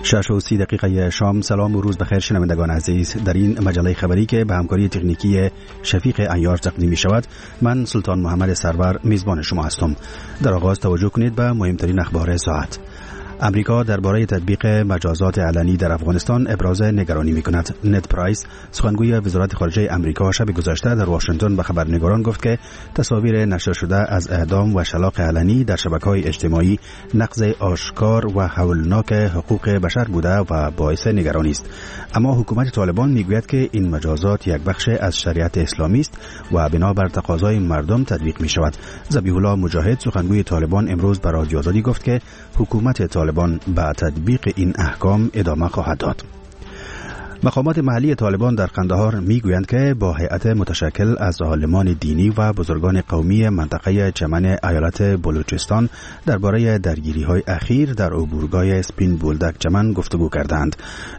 6:30 شام. سلام و روز بخیر شنوندگان عزیز. در این مجله خبری که به همکاری تکنیکی شفیق عیار تقدیم می شود، من سلطان محمد سرور میزبان شما هستم. در آغاز توجه کنید به مهمترین اخبار ساعت. امریکا درباره تطبیق مجازات علنی در افغانستان ابراز نگرانی می‌کند. نت پرایس، سخنگوی وزارت خارجه امریکا، شب گذشته در واشنگتن به خبرنگاران گفت که تصاویر نشر شده از اعدام و شلاق علنی در شبکه‌های اجتماعی نقض آشکار و هولناک حقوق بشر بوده و باعث نگرانی است. اما حکومت طالبان میگوید که این مجازات یک بخش از شریعت اسلامی است و بنابر تقاضای مردم تطبیق می‌شود. ذبیح الله مجاهد، سخنگوی طالبان، امروز به رادیو آزادی گفت که حکومت طالبان با تطبیق این احکام ادامه خواهد داد. مقامات محلی طالبان در قندهار میگویند که با هیئت متشکل از عالمان دینی و بزرگان قومی منطقه چمن ایالت بلوچستان درباره درگیری‌های اخیر در عبورگاه سپین بولدک چمن گفتگو کردند.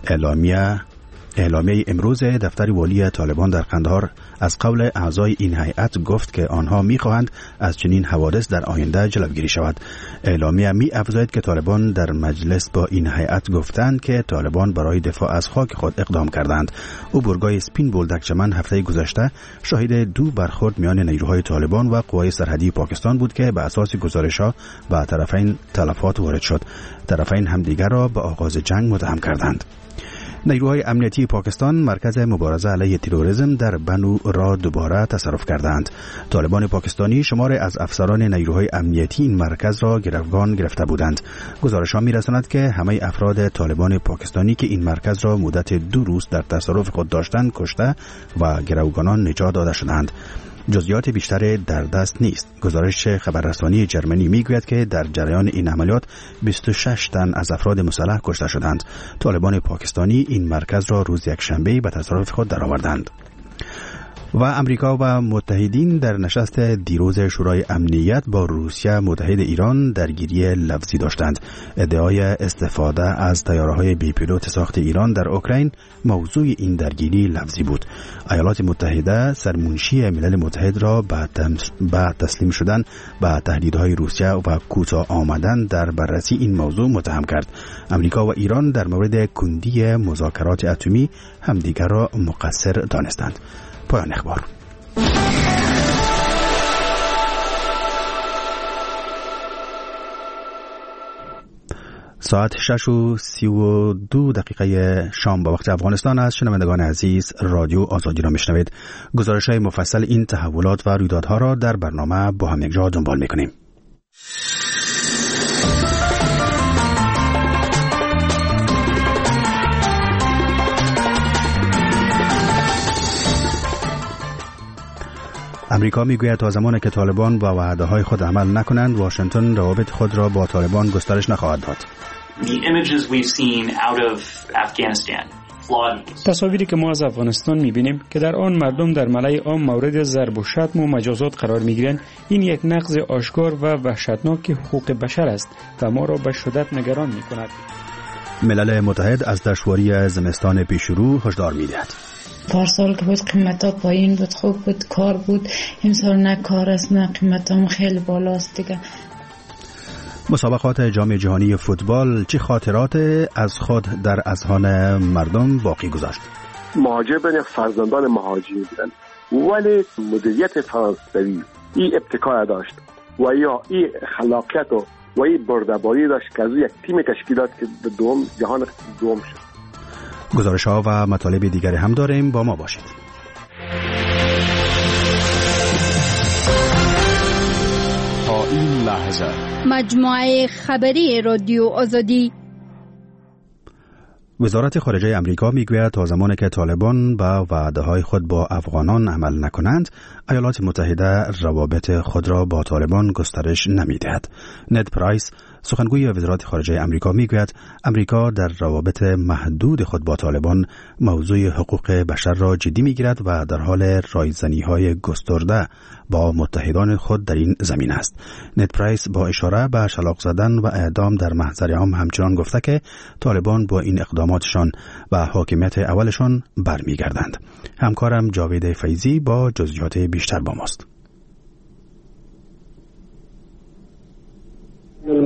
اعلامیه امروز دفتر والی طالبان در قندهار از قول اعضای این هیئت گفت که آنها می‌خواهند از چنین حوادث در آینده جلوگیری شود. اعلامیه می‌افزاید که طالبان در مجلس با این هیئت گفتند که طالبان برای دفاع از خاک خود اقدام کردند. عبورگاه سپین بولدک چمن هفته گذشته شاهد دو برخورد میان نیروهای طالبان و قوای سرحدی پاکستان بود که به اساس گزارش‌ها به طرفین تلفات وارد شد. طرفین همدیگر را به آغاز جنگ متهم کردند. نیروهای امنیتی پاکستان مرکز مبارزه علیه تروریسم در بنو را دوباره تصرف کردند. طالبان پاکستانی شمار از افسران نیروهای امنیتی این مرکز را گروگان گرفته بودند. گزارش‌ها می‌رساند که همه افراد طالبان پاکستانی که این مرکز را مدت 2 روز در تصرف خود داشتند کشته و گروگانان نجات داده شدند. جزئیات بیشتر در دست نیست. گزارش خبررسانی جرمنی میگوید که در جریان این عملیات 26 تن از افراد مسلح کشته شدند. طالبان پاکستانی این مرکز را روز یکشنبه به تصرف خود درآوردند. و امریکا و متحدین در نشست دیروز شورای امنیت با روسیه متحد ایران درگیری لفظی داشتند. ادعای استفاده از طیاره‌های بی پیلوت ساخت ایران در اوکراین موضوع این درگیری لفظی بود. ایالات متحده سرمنشی ملل متحد را بعد تسلیم شدن به تهدیدهای روسیه و کوتاه آمدن در بررسی این موضوع متهم کرد. امریکا و ایران در مورد کندی مذاکرات اتمی همدیگر را مقصر دانستند. پایان اخبار. ساعت 6:32 شام به وقت افغانستان است. شنوندگان عزیز، رادیو آزادی را میشنوید. گزارش‌های مفصل این تحولات و رویدادها را در برنامه با هم یکجا دنبال میکنیم. امریکا میگوید تا زمانی که طالبان با وعده‌های خود عمل نکنند، واشنگتن روابط خود را با طالبان گسترش نخواهد داد. تصاویری که ما از افغانستان می‌بینیم که در آن مردم در ملأ عام مورد ضرب و شتم و مجازات قرار می‌گیرند، این یک نقض آشکار و وحشتناک حقوق بشر است و ما را به شدت نگران می‌کند. ملل متحد از دشواری زمستان پیشرو هشدار می‌دهد. پارسال که بود قیمتا پایین بود، خوب بود، کار بود. امسال نه کار است نه قیمتا هم خیلی بالاست دیگه. مسابقات جام جهانی فوتبال چه خاطرات از خود در اذهان مردم باقی گذاشت؟ مهاجرین فرزندان مهاجرین بودند، ولی مدیریت فرانسوی این ابتکار داشت و یا این خلاقیت و این بردباری داشت که از یک تیم تشکیلات که دوم جهان دوم شد. گزارش ها و مطالب دیگری هم داریم، با ما باشید. تا این لحظه مجموعه خبری رادیو آزادی. وزارت خارجه امریکا میگوید تا زمانی که طالبان با وعده‌های خود با افغانان عمل نکنند، ایالات متحده روابط خود را با طالبان گسترش نمی‌دهد. نت پرایس، سخنگوی وزارت خارجه امریکا، میگوید امریکا در روابط محدود خود با طالبان موضوع حقوق بشر را جدی میگیرد و در حال رایزنی‌های گسترده با متحدان خود در این زمین است. نت پرایس با اشاره به شلاق زدن و اعدام در محضر عام همچنان گفته که طالبان با این اقداماتشان و حاکمیت اولشان برمیگردند. همکارم جاوید فیضی با جزئیات بیشتر با ماست. الملل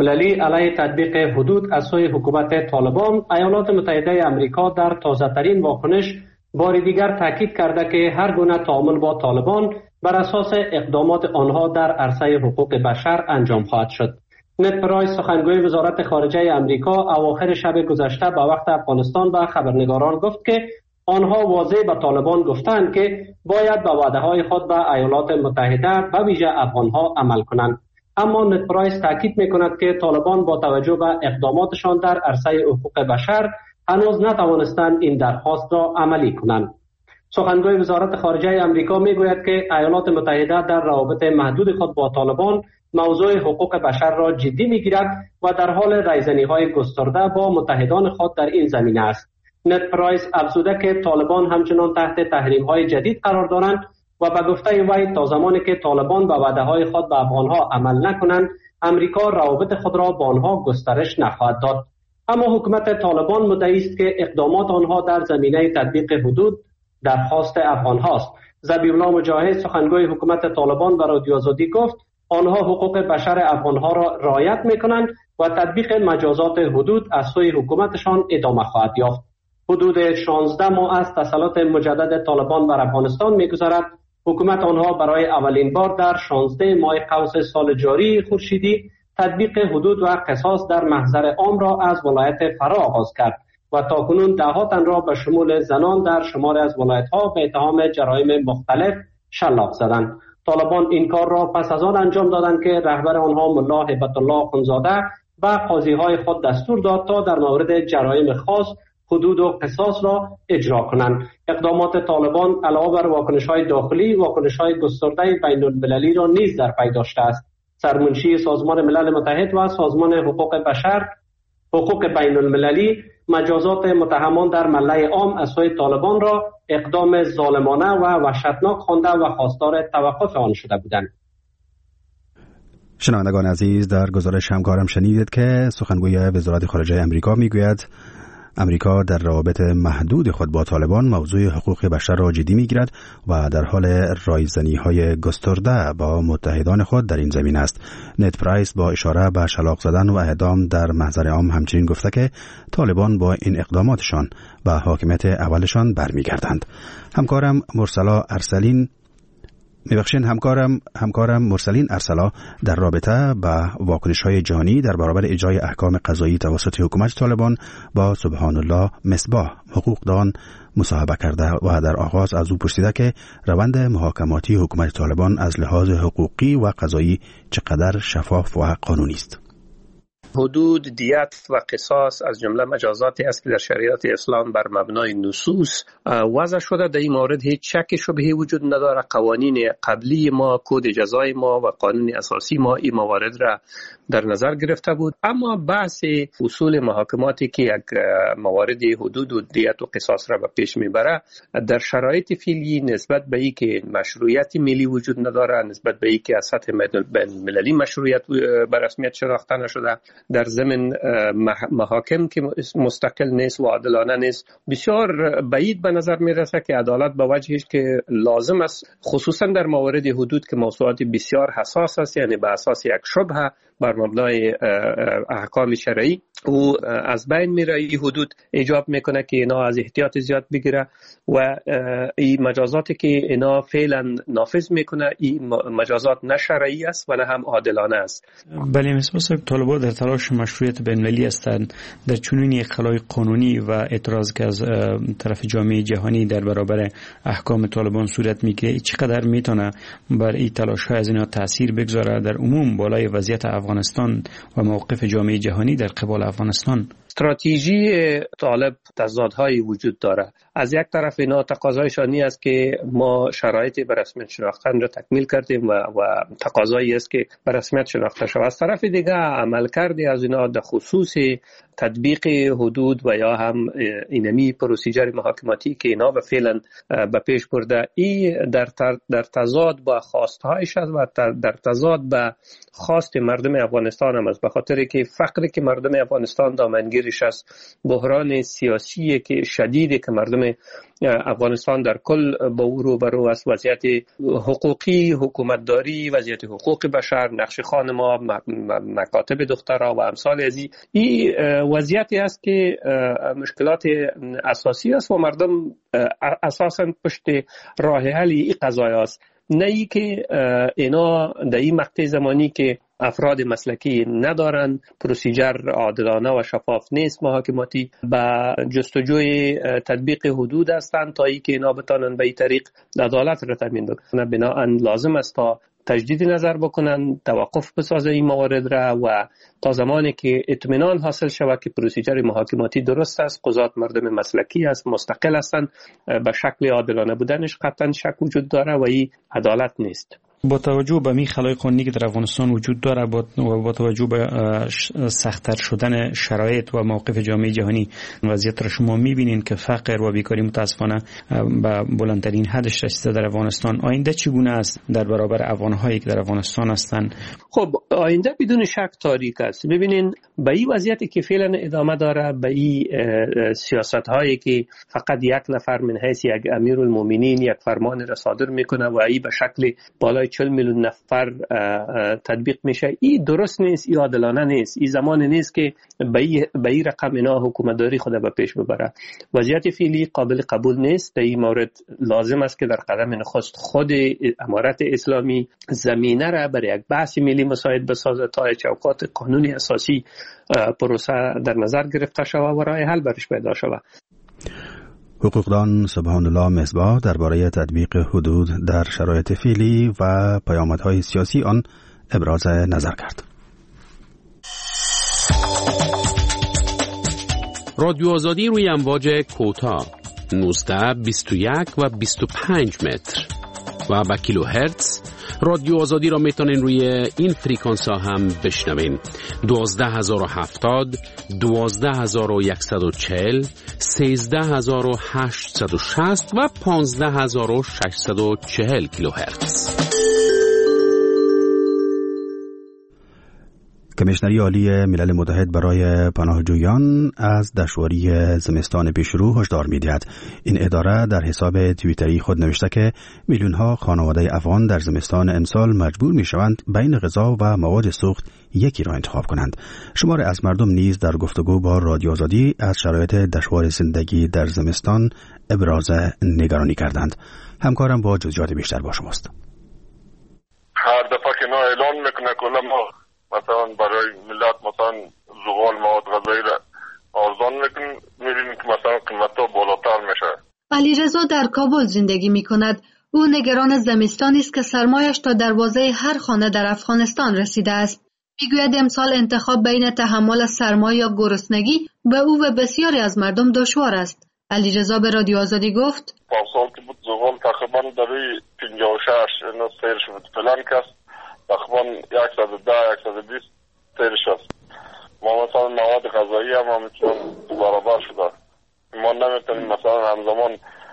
المللی علیه تطبیق حدود از سوی حکومت طالبان، ایالات متحده آمریکا در تازه‌ترین واکنش بار دیگر تاکید کرده که هر گونه تعامل با طالبان بر اساس اقدامات آنها در عرصه حقوق بشر انجام خواهد شد. نت پرایس، سخنگوی وزارت خارجه آمریکا، اواخر شب گذشته به وقت افغانستان به خبرنگاران گفت که آنها واضح به طالبان گفتند که باید به وعده‌های خود به ایالات متحده به ویژه افغانها عمل کنند. اما نت پرایس تاکید می‌کند که طالبان با توجه به اقداماتشان در عرصه حقوق بشر هنوز نتوانستند این درخواست را عملی کنند. سخنگوی وزارت خارجه آمریکا میگوید که ایالات متحده در روابط محدود خود با طالبان موضوع حقوق بشر را جدی میگیرد و در حال ریزنی‌های گسترده با متحدان خود در این زمینه است. نت پرایس افزوده که طالبان همچنان تحت تحریم‌های جدید قرار دارند و به گفته وی تا زمانی که طالبان به وعده‌های خود به افغانها عمل نکنند، امریکا روابط خود را با آنها گسترش نخواهد داد. اما حکومت طالبان مدعی است که اقدامات آنها در زمینه تطبیق حدود درخواست افغانهاست. ذبیح‌الله مجاهد، سخنگوی حکومت طالبان، به رادیو آزادی گفت آنها حقوق بشر افغانها را رعایت می‌کنند و تطبیق مجازات حدود از سوی حکومتشان ادامه خواهد یافت. حدود 16 ماه از تسلط مجدد طالبان بر افغانستان می‌گذرد. حکومت آنها برای اولین بار در 16 ماه قوس سال جاری خورشیدی تطبیق حدود و قصاص در محضر عام را از ولایت فرا آغاز کرد و تاکنون ده‌ها تن را به شمول زنان در شمار از ولایت‌ها به اتهام جرایم مختلف شلاق زدند. طالبان این کار را پس از آن انجام دادند که رهبر آنها ملا هیبت الله اخوندزاده به قاضی‌های خود دستور داد تا در مورد جرایم خاص حدود و قصاص را اجرا کنند. اقدامات طالبان علاوه بر واکنش‌های داخلی، واکنش‌های گسترده بین‌المللی را نیز در پی داشته است. سرمنشی سازمان ملل متحد و سازمان حقوق بین‌المللی مجازات متهمان در ملأ عام از سوی طالبان را اقدام ظالمانه و وحشتناک خوانده و خواستار توقف آن شده بودند. شنوندگان عزیز، در گزارش همکارم شنیدید که سخنگوی وزارت خارجه آمریکا میگوید امریکا در روابط محدود خود با طالبان موضوع حقوق بشر را جدی میگیرد و در حال رایزنی‌های گسترده با متحدان خود در این زمینه است. نت پرایس با اشاره به شلاق زدن و اعدام در محضر عام همچنین گفته که طالبان با این اقداماتشان به حاکمیت اولشان برمیگردند. همکارم مرسلین ارسلا در رابطه با واکنش‌های جهانی در برابر اجرای احکام قضایی توسط حکومت طالبان با سبحان الله مصباح حقوقدان مصاحبه کرده و در آغاز از او پرسیده که روند محاکماتی حکومت طالبان از لحاظ حقوقی و قضایی چقدر شفاف و قانونی است. حدود، دیت و قصاص از جمله مجازاتی است که در شریعت اسلام بر مبنای نصوص وضع شده. در این مورد هیچ شک شبهه‌ای وجود نداره. قوانین قبلی ما، کد جزای ما و قانون اساسی ما این موارد را در نظر گرفته بود. اما بحث اصول محاکماتی که یک موارد حدود و دیت و قصاص را به پیش میبره در شرایط فعلی نسبت به این که مشروعیت ملی وجود نداره، نسبت به این که از سطح بین‌المللی مشروعیت به رسمیت شناخته نشده، در ضمن محاکم که مستقل نیست و عادلانه نیست، بسیار بعید به نظر میرسه که عدالت به وجهی که لازم است، خصوصا در موارد حدود که موضوعات بسیار حساس است، یعنی به اساس یک شبهه بر مبنای احکام شرعی او از بین میره. این حدود ایجاب میکنه که اینا از احتیاط زیاد بگیره و این مجازاتی که اینا فعلا نافذ میکنه این مجازات نه شرعی است و نه هم عادلانه است. بله، مثل طالبان در تلاش مشروعیت بین‌المللی هستند در چنین یک خلای قانونی و اعتراض که از طرف جامعه جهانی در برابر احکام طالبان صورت میگیره، چقدر میتونه بر این تلاش‌های از اینا تاثیر بگذاره در عموم بالای وضعیت افغانستان و موقف جامعه جهانی در قبال افغانستان؟ استراتژی طالب تضادهایی وجود داره. از یک طرف اینا تقاضایشان این است که ما شرایط به رسمیت شناختن را تکمیل کردیم و تقاضایی است که به رسمیت شناخته شود. از طرف دیگه عملکرد از اینا در خصوص تطبیق حدود و یا هم اینمی پروسیجر محاکماتی که اینا فعلا به پیش برده، این در تضاد با خواستهایش است و در تضاد با خواست مردم افغانستان هم است، به خاطر که فقری که مردم افغانستان دامنگیر دلیلش از بحران سیاسی که شدیدی که مردم افغانستان در کل با او روبرو است. وضعیت حقوقی، حکومتداری، وضعیت حقوق بشر، نقش خانم‌ها، مکاتب دخترها و امثال از این وضعیتی است که مشکلات اساسی است و مردم اساساً پشت راه حل این قضایا است. نه ای که اینا در این مقطع زمانی که افراد مسلکی ندارن، پروسیجر عادلانه و شفاف نیست محاکماتی، به جستجوی تطبیق حدود هستند تا ای که اینا بتانن به این طریق عدالت را تامین بکنن. بنابراین لازم است تا تجدید نظر بکنن، توقف بسازه این موارد را و تا زمانی که اطمینان حاصل شود که پروسیجر محاکماتی درست است، قضات مردم مسلکی است، مستقل هستند، به شکل عادلانه بودنش قطعا شک وجود داره و این عدالت نیست. با توجه به می خلای قانونی که در افغانستان وجود داره و با توجه به سخت‌تر شدن شرایط و موقف جامعه جهانی، وضعیت را شما می‌بینید که فقر و بیکاری متاسفانه به بلندترین حدش رسیده در افغانستان. آینده چگونه است در برابر افغان‌هایی که در افغانستان هستند؟ خب آینده بدون شک تاریک است. ببینین به این وضعیتی که فعلا ادامه داره، به این سیاست‌هایی که فقط یک نفر من حیث یک امیرالمومنین یک فرمان را صادر میکنه و این به شکل بالای 40 میلیون نفر تطبیق میشه، این درست نیست، این عادلانه نیست. این زمان نیست که به این رقم اینا حکومتداری خود به پیش ببره. وضعیت فعلی قابل قبول نیست. در این مورد لازم است که در قدم نخست خود امارت اسلامی زمینه را برای یک بحث ملی مساعد بسازه تا چوکات قانونی اساسی پروسه در نظر گرفته شود و راه حل برش پیدا شود. حقوقدان سبحان الله مصباح درباره تطبیق حدود در شرایط فعلی و پیامدهای سیاسی آن ابراز نظر کرد. رادیو آزادی روی امواج کوتاه 19, 21 و 25 متر و با کیلوهرتز. رادیو آزادی را میتونین روی این فریکانس ها هم بشنوین: 12070, 12140, 13860 و 15640 کیلوهرتز. کمیشنری عالی ملل متحد برای پناهجویان از دشواری زمستان پیشرو هشدار می‌دهد. این اداره در حساب توییتری خود نوشته که میلیون‌ها خانواده افغان در زمستان امسال مجبور می‌شوند بین غذا و مواد سوخت یکی را انتخاب کنند. شمار از مردم نیز در گفتگو با رادیو آزادی از شرایط دشوار زندگی در زمستان ابراز نگرانی کردند. همکارم با جزئیات بیشتر با شماست. هر دفعه که ما اعلان میکنه کلا ما مثلا برای ملت مثلا زغال مواد غذایی را ارزان میبینیم که مثلا قیمت‌ها بالاتر میشه. علیرضا در کابل زندگی میکند. او نگران زمستانی است که سرمایش تا دروازه هر خانه در افغانستان رسیده است. میگوید امسال انتخاب بین تحمل سرما یا گرسنگی به او و بسیاری از مردم دشوار است. علیرضا به رادیو آزادی گفت: پارسال که بود زغال تقریبا در 56 اینا سیر شد، فلان کس تقریبا 110-120 سیر شد. ما مثلا مواد غذایی هم همچنان برابر شده. ما نمیتونیم مثلا همزمان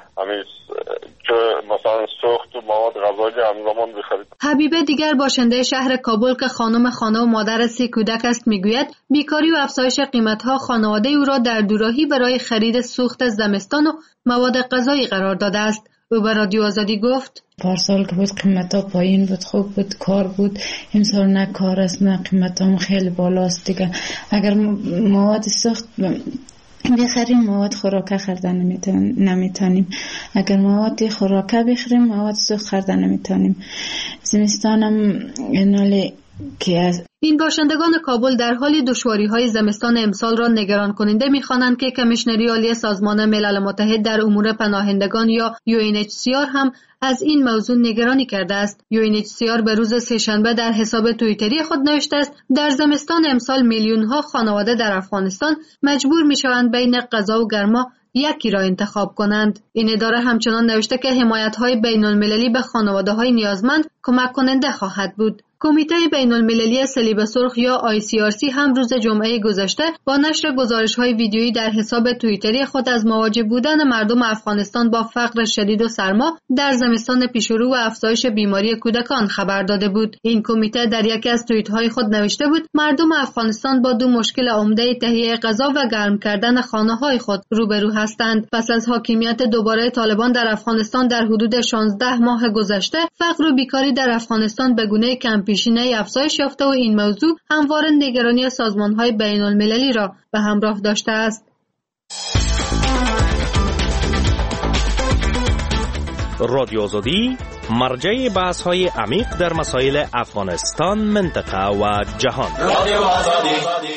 که مثلا سوخت و مواد غذایی همزمان بخرید. حبیبه دیگر باشنده شهر کابل که خانم خانه و مادر 3 کودک است میگوید بیکاری و افزایش قیمت‌ها خانواده او را در دوراهی برای خرید سوخت زمستان و مواد غذایی قرار داده است. او به رادیو آزادی گفت: پارسال که بود قیمت‌ها پایین بود، خوب بود، کار بود. امسال نه کار است نه قیمت‌ها خیلی بالاست دیگه. اگر مواد سوخت بخریم مواد خوراکه خریدن نمیتونیم. اگر مواد خوراکه بخریم مواد سوخت خریدن نمیتونیم. زمستانم اینالی که از این باشندگان کابل در حال دشواری‌های زمستان امسال را نگران کننده می‌خوانند که کمیشنری عالی سازمان ملل متحد در امور پناهندگان یا UNHCR هم از این موضوع نگرانی کرده است. UNHCR به روز سه‌شنبه در حساب توییتری خود نوشته است در زمستان امسال میلیون‌ها خانواده در افغانستان مجبور می‌شوند بین غذا و گرما یکی را انتخاب کنند. این اداره همچنان نوشته که حمایت‌های بین‌المللی به خانواده‌های نیازمند کمک کننده خواهد بود. کمیته بین المللی صلیب سرخ یا ICRC هم روز جمعه گذشته با نشر گزارش‌های ویدیویی در حساب توییتری خود از مواجه بودن مردم افغانستان با فقر شدید و سرما در زمستان پیشرو و افزایش بیماری کودکان خبر داده بود. این کمیته در یکی از توییت‌های خود نوشته بود مردم افغانستان با دو مشکل عمده تهیه غذا و گرم کردن خانه‌های خود روبرو هستند. پس از حاکمیت دوباره طالبان در افغانستان در حدود 16 ماه گذشته، فقر و بیکاری در افغانستان به گونه کم‌پیشینه‌ای افزایش یافته و این موضوع همواره نگرانی سازمان‌های بین‌المللی را به همراه داشته است. رادیو آزادی مرجع بحث‌های عمیق در مسائل افغانستان، منطقه و جهان. رادیو آزادی.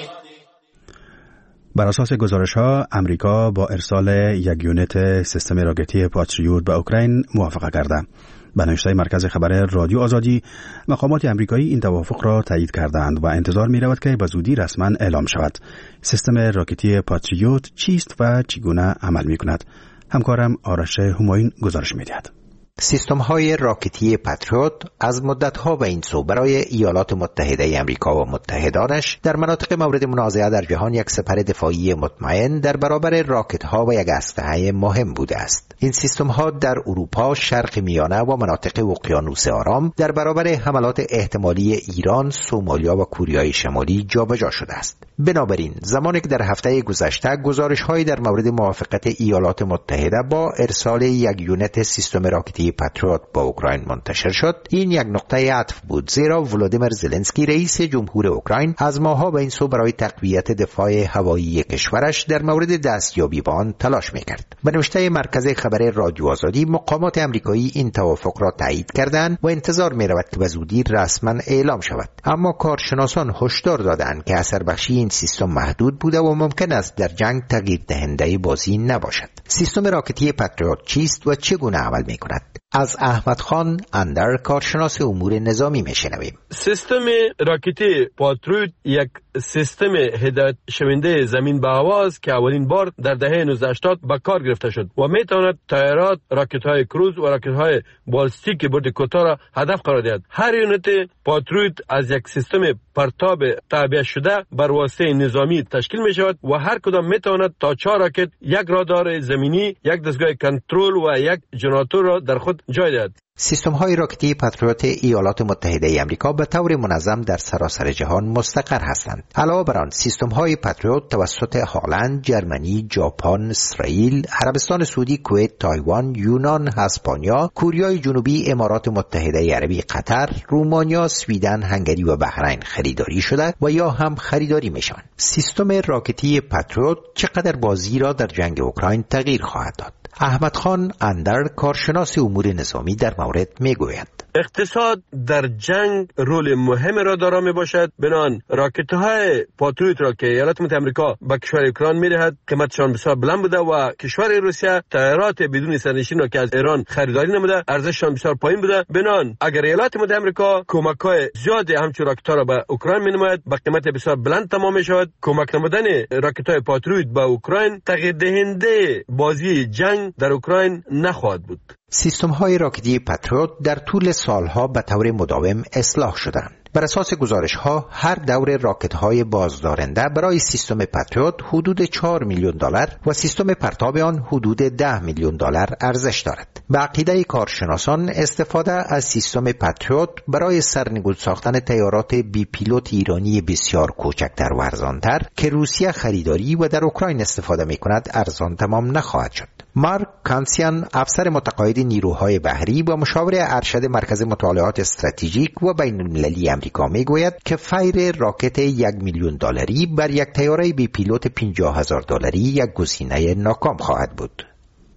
بر اساس گزارش‌ها امریکا با ارسال یک یونیت سیستم راکتی پاتریوت به اوکراین موافقت کرده. به نوشته مرکز خبر رادیو آزادی، مقامات امریکایی این توافق را تایید کردند و انتظار می‌رود که به زودی رسما اعلام شود. سیستم راکتی پاتریوت چیست و چگونه عمل می‌کند؟ همکارم آرش همایون گزارش می‌دهد. سیستم‌های راکتی پاتریوت از مدت‌ها به این سو برای ایالات متحده آمریکا و متحدانش در مناطق مورد منازعه در جهان یک سپر دفاعی مطمئن در برابر راکت‌ها و یک اسلحه مهم بوده است. این سیستم‌ها در اروپا، شرق میانه و مناطق اقیانوس آرام در برابر حملات احتمالی ایران، سومالیا و کوریای شمالی جابجا شده است. بنابراین زمانی که در هفته گذشته گزارش‌هایی در مورد موافقت ایالات متحده با ارسال یک یونیت سیستم راکتی پاتریوت با اوکراین منتشر شد، این یک نقطه عطف بود، زیرا ولادیمیر زلنسکی رئیس جمهور اوکراین از ماه‌ها به این سو برای تقویت دفاع هوایی کشورش در مورد دستیابی به آن تلاش می‌کرد. به نوشته مرکز خبر رادیو آزادی، مقامات آمریکایی این توافق را تایید کردند و انتظار می‌رود که به زودی رسما اعلام شود. اما کارشناسان هشدار دادند که اثر بخشی این سیستم محدود بوده و ممکن است در جنگ تغییر دهنده بازی نباشد. سیستم راکتی پاتریوت چیست و چگونه عمل می‌کند؟ از احمد خان اندر، کارشناس امور نظامی، میشنویم. سیستم راکتی پاتریوت یک سیستم هدایت شونده زمین به هوا است که اولین بار در دهه 1980 به کار گرفته شد و میتواند طیارات، راکت‌های کروز و راکت‌های بالستیک برد کوتاه را هدف قرار دهد. هر یونیت پاتریوت از یک سیستم پرتاب تعبیه شده بر واسطه نظامی تشکیل می شود و هر کدام میتواند تا 4 راکت، یک رادار زمینی، یک دستگاه کنترل و یک ژنراتور را در خود جای دهد. سیستم‌های راکتی پاتریوت ایالات متحده آمریکا به طور منظم در سراسر جهان مستقر هستند. علاوه بر آن، سیستم‌های پاتریوت توسط هلند، جرمنی، ژاپن، اسرائیل، عربستان سعودی، کویت، تایوان، یونان، اسپانیا، کوریای جنوبی، امارات متحده عربی، قطر، رومانیا، سویدن، هنگری و بحرین خریداری شده و یا هم خریداری میشوند. سیستم راکتی پاتریوت چقدر بازی را در جنگ اوکراین تغییر خواهد داد؟ احمد خان اندر، کارشناس امور نظامی، در مورد میگوید. اقتصاد در جنگ رول مهم را دارا می باشد. بنان راکت‌های پاتریوت را که ایالات متحده آمریکا به کشور اوکراین می‌دهد قیمتشان بسیار بلند بوده و کشور روسیه طیارات بدون سرنشین را که از ایران خریداری نموده ارزششان بسیار پایین بوده. بنان اگر ایالات متحده آمریکا کمک‌های زیادی همچون راکت‌ها را به اوکراین می‌نماید به قیمت بسیار بلند تمام می‌شود. کمک نمودن راکت‌های پاتریوت به اوکراین تغییر دهنده بازی جنگ در اوکراین نخواهد بود. سیستم‌های راکتی پاتریوت در طول سالها به طور مداوم اصلاح شدند. بر اساس گزارش‌ها هر دور راکت‌های بازدارنده برای سیستم پاتریوت حدود 4 میلیون دلار و سیستم پرتاب آن حدود 10 میلیون دلار ارزش دارد. به عقیده کارشناسان استفاده از سیستم پاتریوت برای سرنگون ساختن طیارات بی پیلوت ایرانی بسیار کوچکتر و ارزانتر که روسیه خریداری و در اوکراین استفاده می‌کند ارزان تمام نخواهد شد. مارک کانسیان، افسر متقاعد نیروهای بحری و مشاور ارشد مرکز مطالعات استراتژیک و بین‌المللی آمریکا میگوید که فیر راکت 1 میلیون دلاری بر یک طیاره بی پیلوت 50,000 دلاری یک گزینه ناکام خواهد بود.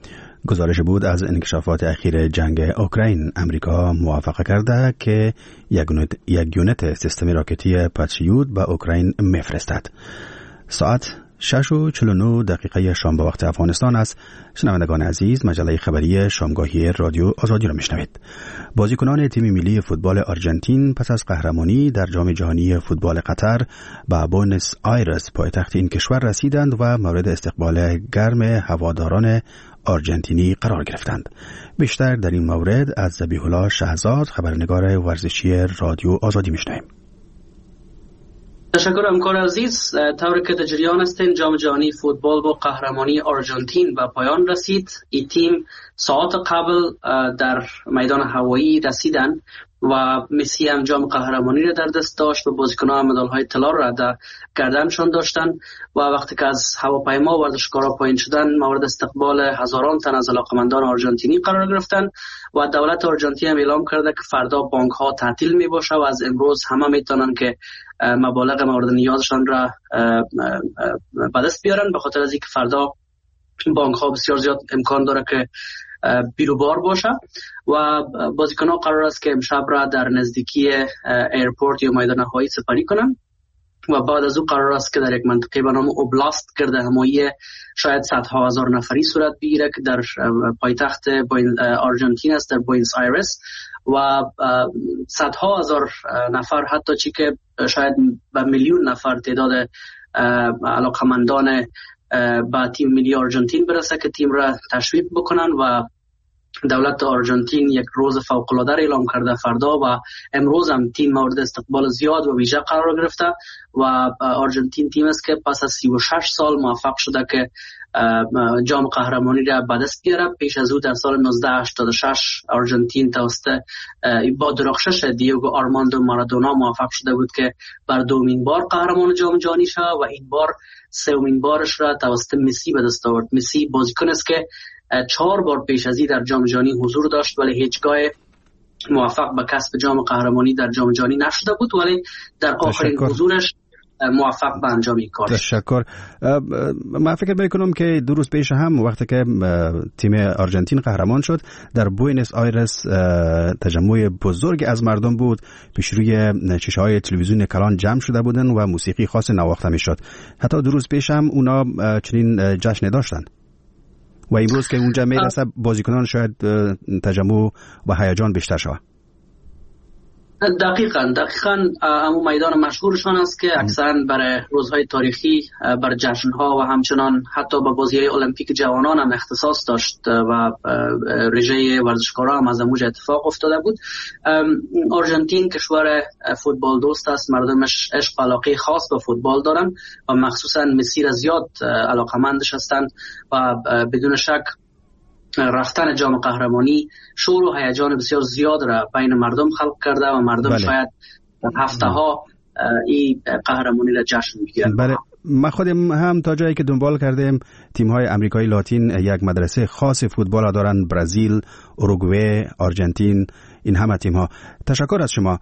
گزارش بود از انکشافات اخیر جنگ اوکراین. امریکا موافقت کرده که یک یونیت سیستم راکتی پاتریوت به اوکراین میفرستد. ساعت 6:49 شام به وقت افغانستان است. شنوندگان عزیز، مجله خبری شامگاهی رادیو آزادی را میشنوید. بازیکنان تیم ملی فوتبال آرژانتین پس از قهرمانی در جام جهانی فوتبال قطر به بوئنوس آیرس پایتخت این کشور رسیدند و مورد استقبال گرم هواداران آرژانتینی قرار گرفتند. بیشتر در این مورد از ذبیح الله شهزاد، خبرنگار ورزشی رادیو آزادی میشنویم. تشکر همکار عزیز. طوری که در جریان هستین، جام جهانی فوتبال با قهرمانی آرژانتین به پایان رسید. این تیم ساعت قبل در میدان هوایی رسیدن و مسی هم جام قهرمانی را در دست داشت و بازیکنان مدال‌های طلا را در گردنشان داشتن و وقتی که از هواپیما ورزشکارا پایین شدن مورد استقبال هزاران تن از علاقمندان آرژانتینی قرار گرفتن و دولت آرژانتین هم اعلام کرده که فردا بانک‌ها تعطیل میباشه و از امروز همه میتونن که مبالغ مورد نیازشان را به دست بیارن، به خاطر از اینکه فردا بانک‌ها بسیار زیاد امکان داره که بیروبار باشه و بازیکن‌ها قرار است که امشب را در نزدیکی ایرپورت یا میدان هوایی سپری کنن و بعد از او قرار است که در یک منطقه به نام اوبلاست گرد همایی شاید صدها هزار نفری صورت بگیره که در پایتخت آرژانتین است، در بوئنوس آیرس، و صدها هزار نفر حتی چی که شاید به میلیون نفر تعداد علاقمندان با تیم ملی آرژانتین برسه که تیم را تشویق بکنن و دولت آرژانتین یک روز فوق‌العاده را اعلام کرده فردا و امروز هم تیم مورد استقبال زیاد و ویژه قرار گرفته و آرژانتین تیم است که پس از 36 سال موفق شده که جام قهرمانی را به دست بیاره. پیش از او در سال 1986 آرژانتین توسط با درخشش دیگو آرماندو مارادونا موفق شده بود که بر دومین بار قهرمان جام جهانی شد و این بار سومین بارش را توسط مسی به دست آورد. مسی بازیکن است که 4 بار پیش از این در جام جهانی حضور داشت ولی هیچگاه موفق به کسب جام قهرمانی در جام جهانی نشده بود، ولی در آخرین حضورش موفق به انجام این کار. تشکر. من فکر میکنم که 2 روز پیش هم وقتی که تیم آرژانتین قهرمان شد در بوئنوس آیرس تجمع بزرگ از مردم بود، پیش روی شیشه‌های تلویزیون کلان جمع شده بودن و موسیقی خاص نواخته میشد. حتی 2 روز پیش هم اونا چنین جشن داشتن و امروز که اونجا میرسه بازیکنان شاید تجمع و هیجان بیشتر شود. دقیقاً همون میدان مشهورشان است که اکثرا برای روزهای تاریخی، بر جشنها و همچنان حتی به بازی‌های المپیک جوانان هم اختصاص داشت و رژه ورزشکارا هم از موج اتفاق افتاده بود. آرژانتین کشور فوتبال دوست است، مردمش عشق و علاقه خاص به فوتبال دارن و مخصوصاً مسی را زیاد علاقمندش هستند و بدون شک رفتن جام قهرمانی شور و هیجان بسیار زیاد را بین مردم خلق کرده و مردم شاید هفته ها این قهرمانی را جشن میگیرن. بله، ما خودم هم تا جایی که دنبال کردیم تیم‌های آمریکایی لاتین یک مدرسه خاص فوتبال دارن، برزیل، اوروگوئه، آرژانتین، این همه تیم‌ها. تشکر از شما.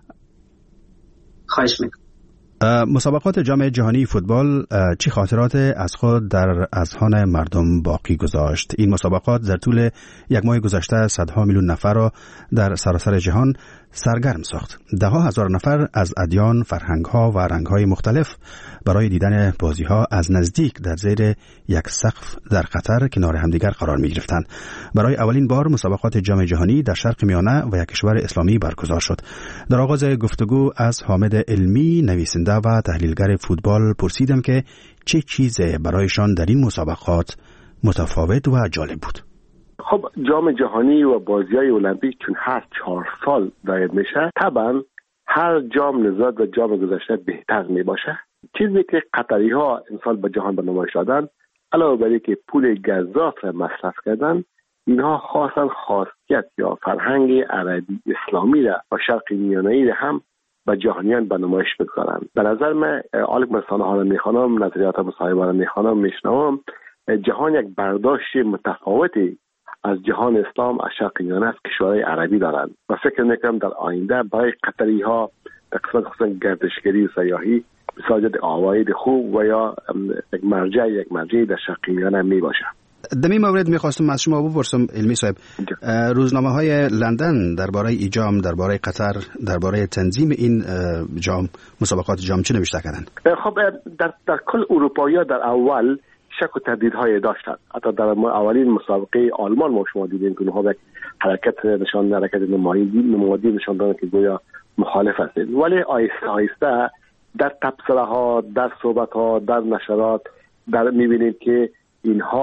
خواهش میکنم. مسابقات جام جهانی فوتبال چه خاطرات از خود در اذهان مردم باقی گذاشت؟ این مسابقات در طول یک ماه گذشته صدها میلیون نفر را در سراسر جهان سرگرم ساخت. ده ها هزار نفر از ادیان، فرهنگ‌ها و رنگ‌های مختلف برای دیدن بازی‌ها از نزدیک در زیر یک سقف در قطر کنار همدیگر قرار می‌گرفتند. برای اولین بار مسابقات جام جهانی در شرق میانه و یک کشور اسلامی برگزار شد. در آغاز گفتگو از حامد علمی، نویسنده و تحلیلگر فوتبال، پرسیدم که چه چیزی برایشان در این مسابقات متفاوت و جالب بود. خب جام جهانی و بازی‌های المپیک چون هر 4 سال دایر میشه، طبعا هر جام نسبت به جام گذشته بهتر میباشه. چیزی که قطری‌ها امسال به جهان به نمایش دادن، علاوه بر اینکه پول گزاف را مصرف کردن، اینها خاصا خاصیت یا فرهنگ عربی اسلامی را و شرق میانه‌ای را هم به جهانیان به نمایش بگذارن. به نظر من آلک مسانه ها را میخوانم، نظریات مصاحبه را میخوانم، میشنوم، جهان یک برداشت متفاوتی از جهان اسلام از شرق میانه از کشورهای عربی دارند و فکر میکنم در آینده برای قطری ها خصوصا گردشگری و سیاحی بسیار عواید خوب و یا یک مرجع در شرق میانه می باشه. در این مورد میخواستم از شما بپرسم علمی صاحب، روزنامه های لندن درباره این جام، درباره قطر، درباره تنظیم این جام، مسابقات جام چه نوشته کردن؟ خب در کل اروپایی ها در اول شک و تردیدهای داشتند. حتی در اولین مسابقه آلمان ما شما دیدیم که اونها یک حرکت نمادی نشان دادن که گویا مخالف هستند، ولی آهسته آهسته در تبصره ها، در صحبت ها، در نشرات در میبینیم که اینها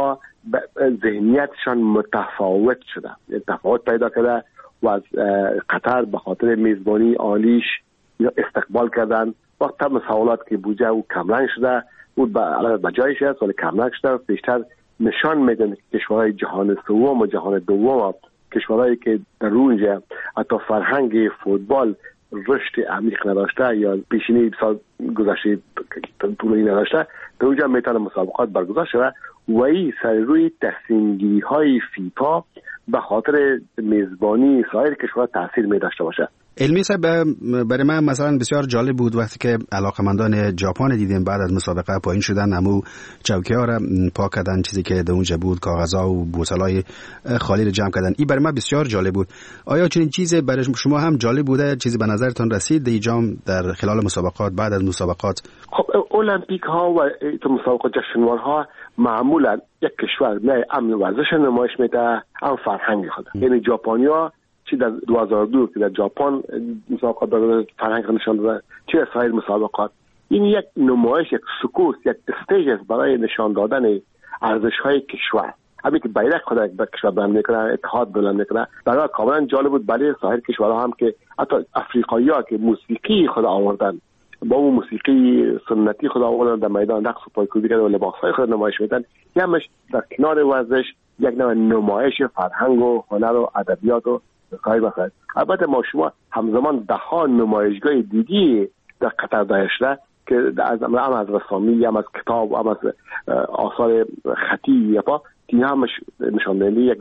ذهنیتشان متفاوت شده، تفاوت پیدا کرده و از قطر به خاطر میزبانی عالیش استقبال کردن. وقت مساوات که بودجه او کمرنگ شده بود به جایش است ولی کمرنگ شده. بیشتر نشان میدن کشورهای جهان سوم و جهان دوم، کشورهایی که در اونجا حتی فرهنگ فوتبال رشد عمیق نداشته یا پیشینه سال گذشته طولانی نداشته، در اونجا میتونه مسابقات برگزار شود و این سر روی تصمیم گیری های فیفا به خاطر میزبانی سایر کشورها تاثیر می داشته باشه. علمی صاحب، برای من مثلا بسیار جالب بود وقتی که علاقمندان ژاپن دیدیم بعد از مسابقه پایین شدن همو چوکی‌ها را پاک کردن، چیزی که در اونجا بود کاغذها و بوتل‌های خالی را جمع کردن. این برای من بسیار جالب بود. آیا چنین چیزی برای شما هم جالب بوده؟ چیزی به نظرتان رسید در جام در خلال مسابقات بعد از مسابقات؟ خب المپیک ها و مسابقات جشنوارها معمولا یک کشور نه امن ورزش نمایش میده، هم فرهنگ خود. یعنی ژاپنی‌ها چی در 2002 که در ژاپن مسابقات دادن فرهنگ نشان دادن، چی در سایر مسابقات. این یک نمایش، یک سکوت، یک استیج است برای نشان دادن ارزش‌های کشور. همین که بیرق خود به کشور بلند میکنه، اتحاد بلند میکنه. برای کاملا جالب بود برای سایر کشورها هم که حتی افریقایی‌ها که موسیقی خود آوردن، با اون موسیقی سنتی خود آوردن در میدان رقص و پایکوبی کردن و لباس‌های خود نمایش میدن. یعنی در کنار ورزش یک نوع نمایش فرهنگ و هنر و ادبیات و بخیر. البته ما شما همزمان ده ها نمایشگاه دیگی در قطر داشته که هم از رسامی، هم از کتاب، هم از آثار خطی یا این همش نشان دهنده یک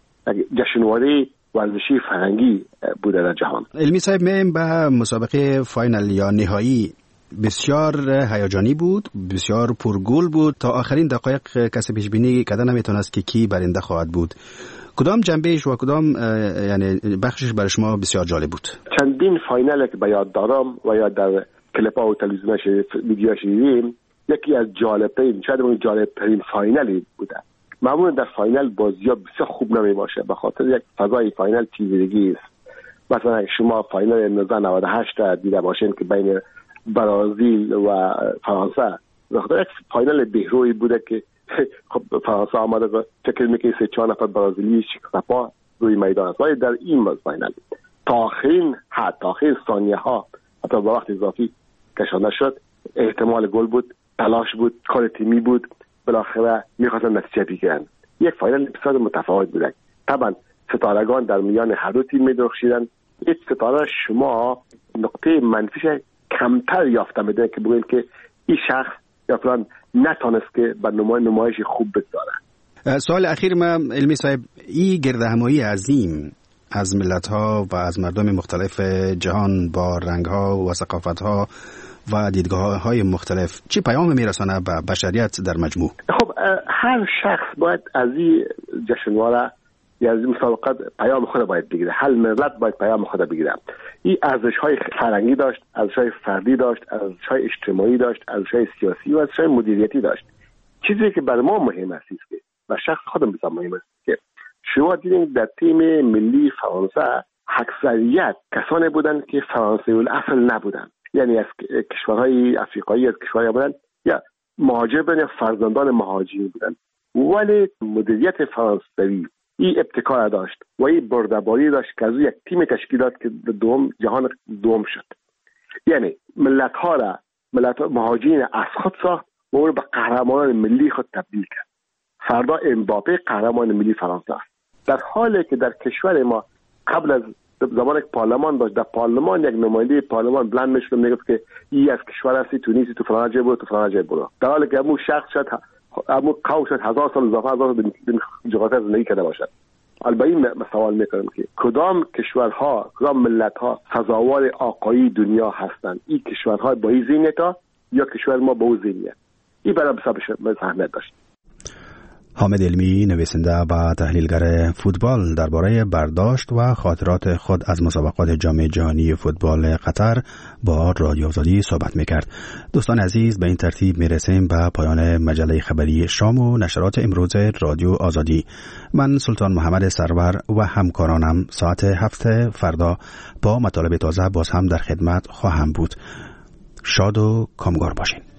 جشنواره ورزشی فرهنگی بوده در جهان. علمی صاحب، میم به مسابقه فاینال یا نهایی بسیار هیجانی بود، بسیار پرگل بود. تا آخرین دقایق کسی پیش بینی کردن نمیتونست که کی برنده خواهد بود. کدام جنبهش و کدام یعنی بخشش برای شما بسیار جالب بود؟ چندین فاینال که به یاد دارم و یا در کلیپ‌ها و تلویزیون‌ها ویدیوها شنیدیم، یکی از جالب‌ترین، شاید اون جالب‌ترین فاینالی بوده. معمولا در فاینال بازی‌ها بسیار خوب نمی‌باشه به خاطر یک فضای فاینال چیزیگی است. مثلا شما فاینال 1998 دیده باشین که بین برزیل و فرانسه، بخاطر یک فاینال بهروی بوده که خب فرانسه آمده فکر میکنه 3-4 نفر برازیلی شکستپا روی میدان است. ولی در این فاینال تا آخرین ثانیه ها حتی با وقت اضافی کشانده شد، احتمال گل بود، تلاش بود، کار تیمی بود، بالاخره میخواستن نتیجه بگیرن. یک فاینال بسیار متفاوت بود. طبعا ستارگان در میان هر دو تیم میدرخشیدن. یک ستاره شما نقطه منفیش کمتر یافته میده که بگوین که این شخص یا فلان نتونست که بر نمایش خوب بگذاره. سوال اخیر من علمی صاحب، این گردهمایی عظیم از ملت‌ها و از مردم مختلف جهان با رنگ‌ها و ثقافت‌ها و دیدگاه‌های مختلف چی پیام میرسانه به بشریت در مجموع؟ خب هر شخص باید از این جشنواره یا از این مسابقات پیام خود باید بگیره. هر ملت باید پیام خود بگیره. این ارزش‌های فرهنگی داشت، ارزش‌های فردی داشت، ارزش‌های اجتماعی داشت، ارزش‌های سیاسی و ارزش‌های مدیریتی داشت. چیزی که برای ما مهم است که و شخص خودم بسیار مهم است که شما دیدین در تیم ملی فرانسه اکثریت کسانی بودند که فرانسوی الاصل نبودند، یعنی از کشورهای افریقایی، از کشورهای بودند یا مهاجر بودند یا فرزندان مهاجرین بودند. ولی مدیریت فرانسوی این ابتکار داشت و این بردباری داشت که از یک تیم تشکیلات که جهان دوم شد. یعنی ملت مهاجرین از خود ساخت و او رو به قهرمان ملی خود تبدیل کرد. فردا امباپه قهرمان ملی فرانسه است، در حالی که در کشور ما قبل از زمان یک پارلمان داشت، در پارلمان یک نماینده پارلمان بلند میشد میگفت که این از کشور هستی، تونسی تو فلان جای برو، تو فلان جای برو، در حالی که همون شخص شد همون قوم شد 1000 سال اضافه 1000 سال جغرافی زندگی کرده باشد. البته این سوال میکنم که کدام کشورها، کدام ملت‌ها سزاوار آقایی دنیا هستند؟ این کشورها با این ذهنیت یا کشور ما با اون ذهنیت؟ این برای بسیار اهمیت داشت. حامد علمی، نویسنده و تحلیلگر فوتبال، درباره برداشت و خاطرات خود از مسابقات جام جهانی فوتبال قطر با رادیو آزادی صحبت میکرد. دوستان عزیز، به این ترتیب میرسیم به پایان مجله خبری شام و نشرات امروز رادیو آزادی. من سلطان محمد سرور و همکارانم ساعت 7 فردا با مطالب تازه باز هم در خدمت خواهم بود. شاد و کامگار باشین.